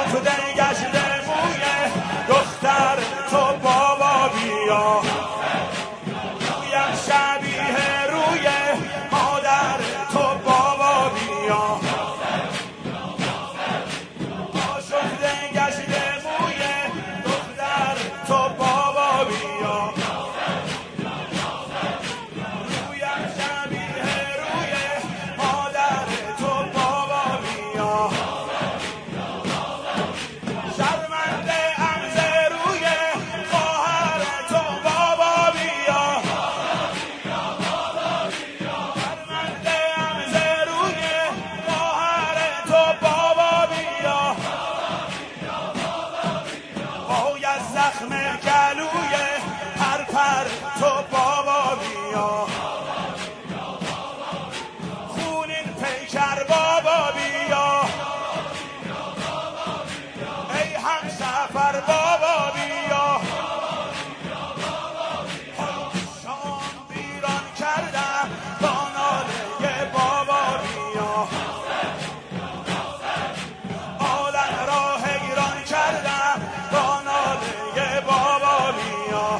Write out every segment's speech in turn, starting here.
تو دنگشت موی دختر تو بابا بیا رویم شبیه روی مادر تو بابا بیا عاشق دنگشت موی دختر تو بابا بیا رویم شبیه روی مادر تو بابا بیا شرمنده ام ز روی خواهر تو بابا بیا شرمنده ام ز روی خواهر تو بابا بیا پای از زخم گلوی پرپر تو بابا بیا خونین پیکر بابا بیا ای همسفر بابا بیا شام ویران کردم با ناله بابا بیا عالم را حیران کردم با ناله بابا بیا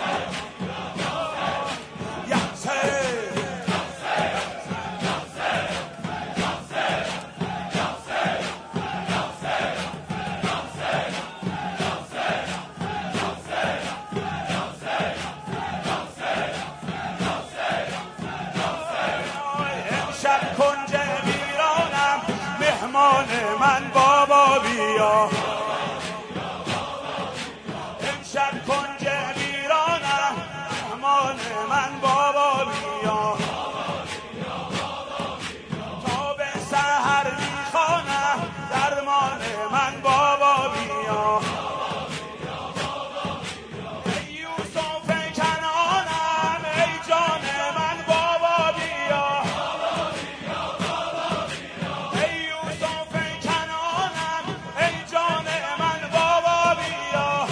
امشب کنج ویرانم مهمان من بابا بیا امشب کنج ویرانم مهمان من بابا بیا تا به سحر میخوانم درمان من بابا بیا ای یوسف کنعانم ای جان من بابا بیا ای یوسف کنعانم ای جان من بابا بیا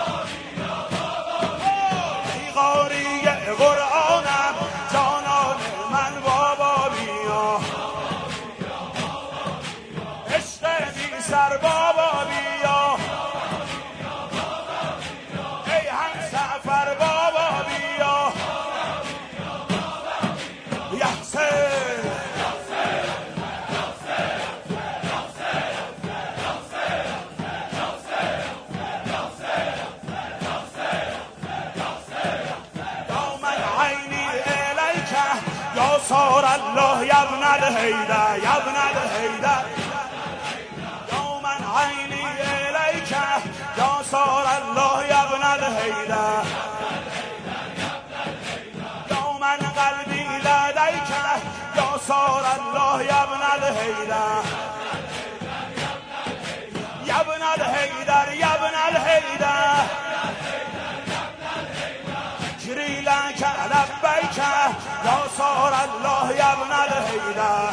ای قاری قرآنم جانان من بابا بیا عشق بی سر بابا بیا ای همسفر بابا بیا یحسن یا من عینی الیک یا صار الله یا ابن الحیدر یا ابن الحیدر یا من عینی الیک یا صار الله یا ابن الحیدر یا من قلبی لدیک یا صار الله یا ابن الحیدر یا ابن الحیدر یا ابن الحیدر ذکری لک لبیک یا صار الله یا ابن الحیدر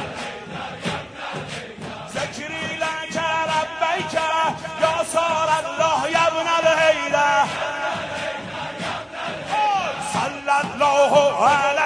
ذکری لک لبیک یا صار الله یا ابن الحیدر صلی الله علیه